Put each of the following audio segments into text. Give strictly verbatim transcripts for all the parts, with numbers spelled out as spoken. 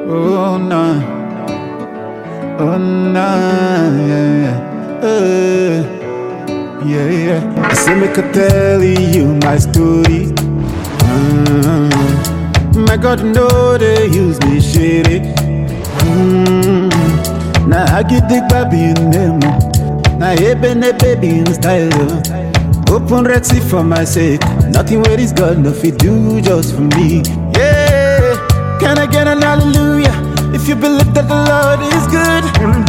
Oh nah, oh nah, yeah, yeah, uh, yeah, yeah. I say make I tell you my story. Mm. My God know they use me shitty. Mm. Now I get the baby in them. Now even a baby in style. Open Red Sea for my sake. Nothing where this God no fit do just for me. Yeah, can I get an hallelujah if you believe that the Lord is good?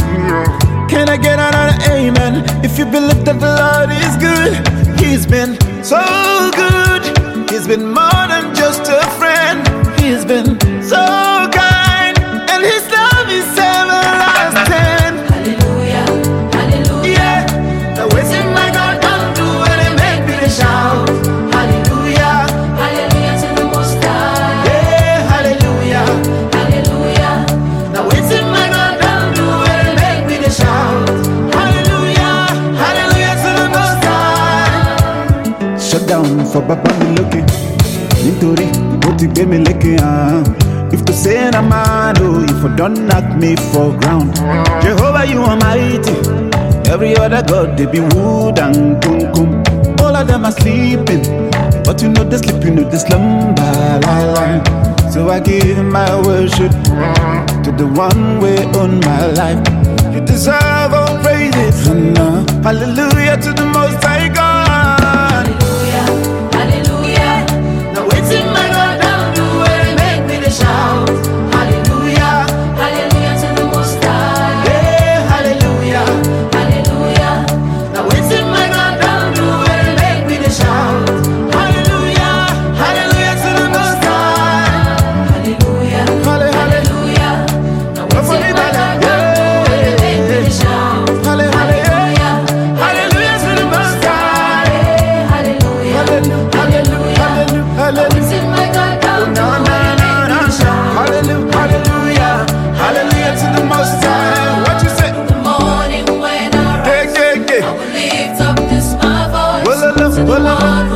Can I get another amen if you believe that the Lord is good? He's been so good. He's been more than just a friend. He's been so kind, and His love is everlasting. Hallelujah, hallelujah. Yeah, the ways in my God don't do it, it make me shout. Hallelujah, Hallelujah to the Most High. yeah, hallelujah. Hallelujah. The ways in my God don't do it, it make me shout. Hallelujah, hallelujah to the Most High. Shut down for Baba me looking. Nítorí ó ti gbé mi lékè hàn. If to say na man oh, if you don't knock me for ground. Jehovah you are mighty. Every other God they be wood and kumkum. All of them are sleeping, but you know they sleep, you know they slumber. La, la. So I give my worship to the one way on my life. You deserve all praises. And, uh, hallelujah to the Most High God. Hallelujah, hallelujah. Now it's in my God down to where it make me to shout. Hallelujah, Hallelujah to the Most High. yeah, hallelujah. Hallelujah, Now it's in my God down to where it make me to shout. Hallelujah, hallelujah to the Most High. hallelujah, Halle- halle- hallelujah. Now it's for in me, my brother. God down to where it make me to shout. halle- halle- Hallelujah, Hallelujah to the Most High. hallelujah, Hallelujah, hallelujah. hallelujah, Now hallelujah. it's in my God down to No, no, where it no, make me no. to shout. Hallelujah, hallelujah, hallelujah to the Most High. What you say? The morning when I Hey, rise, hey, hey. I will lift up this my voice Well, well, to the well, well. one